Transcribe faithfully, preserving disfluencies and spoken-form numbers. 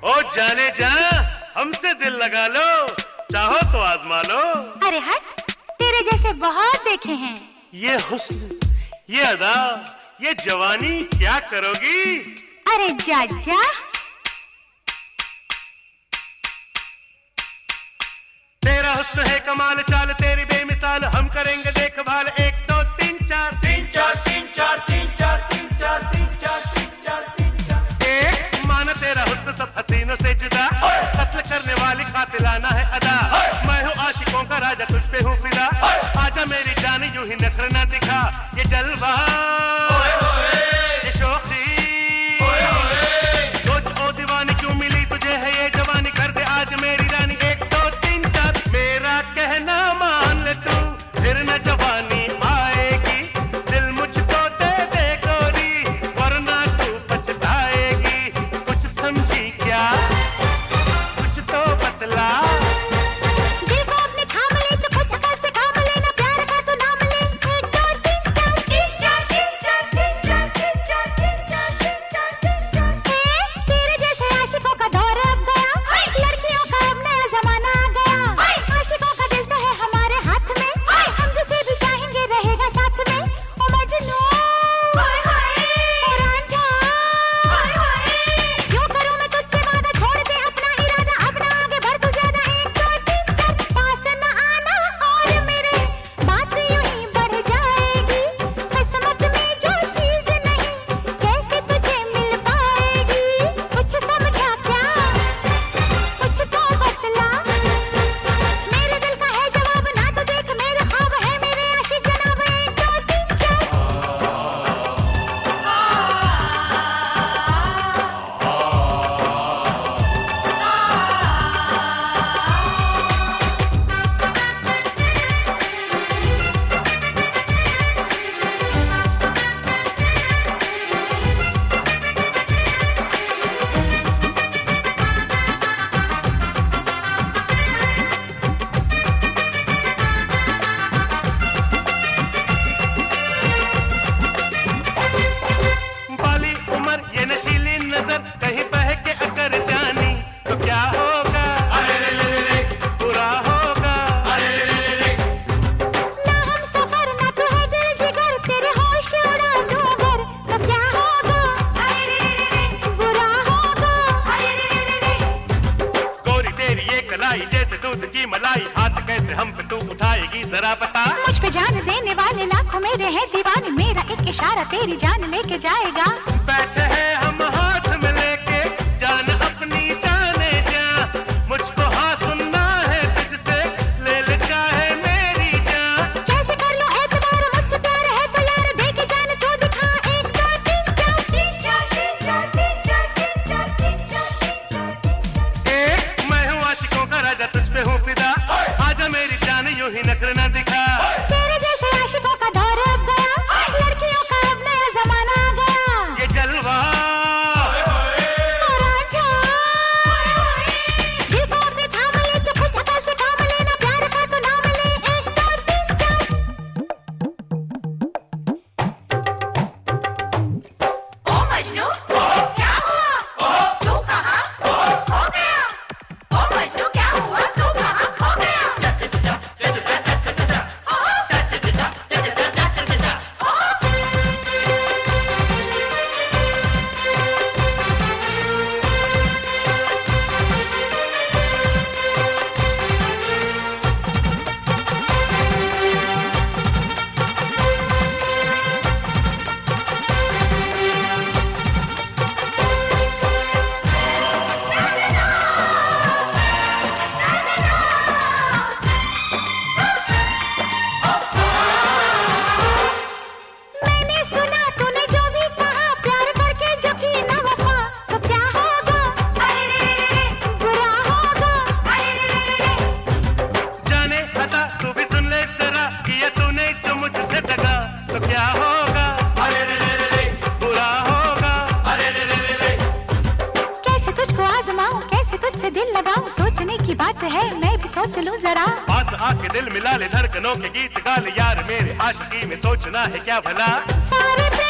ओ जाने जा, हमसे दिल लगा लो, चाहो तो आजमा लो। अरे हट, तेरे जैसे बहुत देखे हैं। ये हुस्न, ये अदा, ये जवानी क्या करोगी? अरे जा जा। तेरा हुस्न है कमाल, चाल तेरी बेमिसाल, हम करेंगे देखभाल। एक दो तीन चार, तीन चार तीन चार तीन चार तीन चार तीन चार तीन चार तीन चार। एक मान तेरा हुस्न सब हसीनों से जुदा, कत्ल करने वाली कातिलाना है अदा। मैं हूँ आशिकों का राजा, तुझ पे हूँ फिदा। आजा मेरी जान यूं ही नखरा न दिखा, ये जलवा ये शौकी सोच ओ दीवानी क्यों मिली तुझे है ये जवानी, कर दे आज मेरी रानी। एक दो तीन चार, मेरा कहना मान ले तू, फिर न जवानी आएगी। दिल मुझको दे दे गोरी, वरना तू पछताएगी। कुछ समझी क्या, कुछ तो बतला। दिल को अपने थाम ले तो कुछ अकल से काम ले, ना प्यार का तो नाम ले। एक दो तीन चार तीन चार तीन चार तीन चार तीन चार तीन चार तीन चार तीन चार। तेरे जैसे आशिकों का दौर अब गया, लड़कियों का अब नया जमाना आ गया। आशिकों का दिल तो है हमारे हाथ में, हम जिसे भी चाहेंगे रहेगा साथ में। ओ मजनू ओ रांझा, यूं करूं मैं तुझसे वादा, छोड़ दे अपना इरादा, अब ना आगे बढ़ तू ज्यादा। एक दो तीन चार, पास न आना और मेरे, बात यूं ही बढ़ जाएगी। किस्मत में जो चीज नहीं, कैसे तुझे मिल पाएगी। कुछ समझा क्या, कुछ तो बतला। मेरे दिल का है जवाब, ना तो देख मेरे ख्वाब है मेरे आशिक जनाब। एक दो तीन चार। बाली उम्र ये नशीली नजर, कहीं बहके अगर जानी तो क्या होगा? बुरा होगा। ना हम सफर ना तू है दिल जिगर, तेरे होश उड़ा दूं अगर तो क्या होगा? बुरा होगा। गोरी तेरी ये कलाई जैसे दूध की मलाई, हाथ कैसे हम पे तू उठाएगी जरा बता। मुझ पे जान देने वाले लाखों मेरे हैं दीवाने, मेरा एक इशारा तेरी जान लेके जाएगा। बैठे हैं हम हाथ में लेके, जान अपनी जाने जा। मुझको हाँ सुनना है तुझसे, ले ले चाहे मेरी जान। कैसे कर लूं एतबार, मुझसे प्यार है तो यार, दे के जान तू दिखा। एक दो तीन चार तीन चार तीन चार तीन चार तीन चार तीन चार तीन चार तीन चार। एक मैं हूँ आशिकों का राजा, तुझ पे हूँ फिदा। आजा मेरी जान यूं ही नखरा न दिखा। तेरे जैसे आशिकों का दौर अब गया, लड़कियों का अब नया जमाना आ गया। ये जलवा ओ रांझा, दिल को अपने थाम ले तो कुछ अकल से काम ले, ना प्यार का तो नाम ले। एक दो तीन चार। ओ मजनू क्या हुआ, तू कहाँ खो गया? ओ मजनू क्या हुआ, तू कहाँ खो गया? मैंने सुना तूने जो भी कहा, प्यार करके जो की न वफा तो क्या होगा? बुरा होगा। जाने अता तू भी सुन ले जरा, किया तूने जो मुझसे दगा तो क्या होगा? बुरा होगा। कैसे तुझको आजमाऊं, कैसे तुझसे दिल लगाऊं, सोचने की बात है मैं भी सोच लूं जरा। पास आके दिल मिला ले, धड़कनों के गीत गा ले यार, मेरे आशिकी में सोचना है क्या भला। सारे